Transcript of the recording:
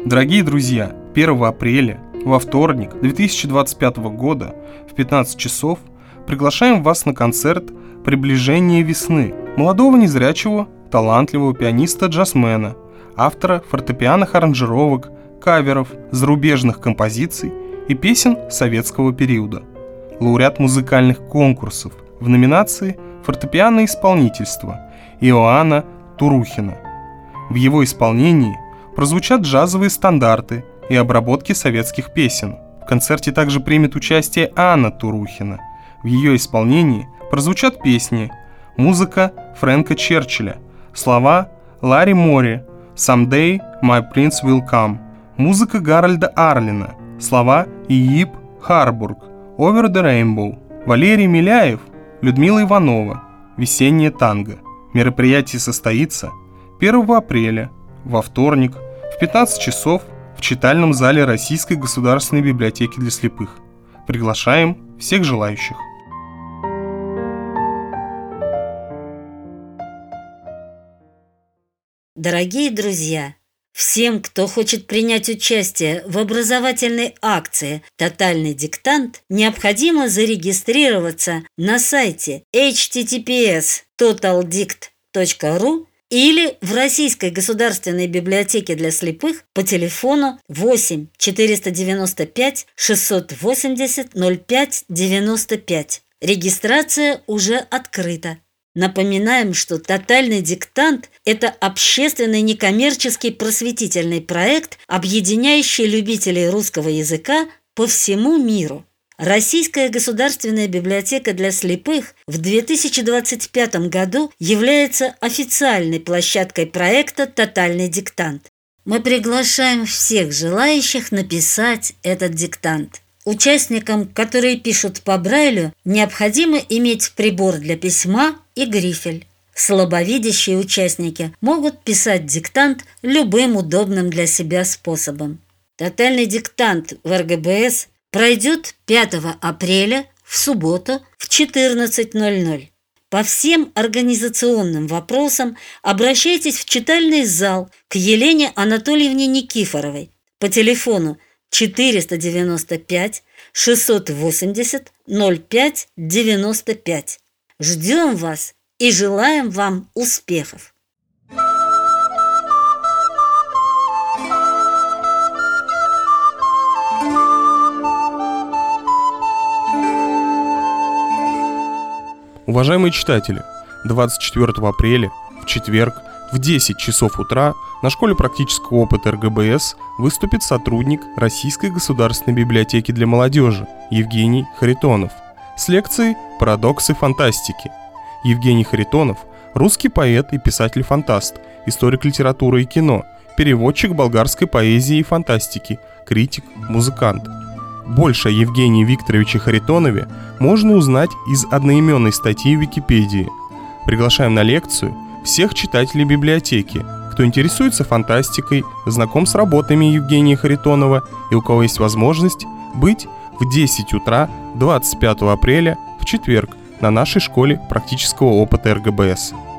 Дорогие друзья, 1 апреля, во вторник 2025 года в 15 часов приглашаем вас на концерт «Приближение весны» молодого незрячего, талантливого пианиста-джазмена, автора фортепианных аранжировок, каверов, зарубежных композиций и песен советского периода. Лауреат музыкальных конкурсов в номинации «Фортепианное исполнительство» Иоанна Турухина. В его исполнении прозвучат джазовые стандарты и обработки советских песен. В концерте также примет участие Анна Турухина. В ее исполнении прозвучат песни, музыка Фрэнка Черчилля, слова Ларри Мори, «Someday my prince will come», музыка Гарольда Арлина, слова Иип Харбург, «Over the Rainbow», Валерий Миляев, Людмила Иванова, «Весеннее танго». Мероприятие состоится 1 апреля, во вторник, в 15 часов в читальном зале Российской государственной библиотеки для слепых. Приглашаем всех желающих. Дорогие друзья, всем, кто хочет принять участие в образовательной акции «Тотальный диктант», необходимо зарегистрироваться на сайте https://totaldict.ru или в Российской государственной библиотеке для слепых по телефону 8 495 680 05 95. Регистрация уже открыта. Напоминаем, что «Тотальный диктант» – это общественный некоммерческий просветительный проект, объединяющий любителей русского языка по всему миру. Российская государственная библиотека для слепых в 2025 году является официальной площадкой проекта «Тотальный диктант». Мы приглашаем всех желающих написать этот диктант. Участникам, которые пишут по Брайлю, необходимо иметь прибор для письма и грифель. Слабовидящие участники могут писать диктант любым удобным для себя способом. Тотальный диктант в РГБС пройдет 5 апреля в субботу в 14:00. По всем организационным вопросам обращайтесь в читальный зал к Елене Анатольевне Никифоровой по телефону 495 680 05 95. Ждем вас и желаем вам успехов! Уважаемые читатели, 24 апреля, в четверг, в 10 часов утра на школе практического опыта РГБС выступит сотрудник Российской государственной библиотеки для молодежи Евгений Харитонов с лекцией «Парадоксы фантастики». Евгений Харитонов – русский поэт и писатель-фантаст, историк литературы и кино, переводчик болгарской поэзии и фантастики, критик, музыкант. Больше о Евгении Викторовиче Харитонове можно узнать из одноименной статьи в Википедии. Приглашаем на лекцию всех читателей библиотеки, кто интересуется фантастикой, знаком с работами Евгения Харитонова и у кого есть возможность быть в 10 утра 25 апреля в четверг на нашей школе практического опыта РГБС.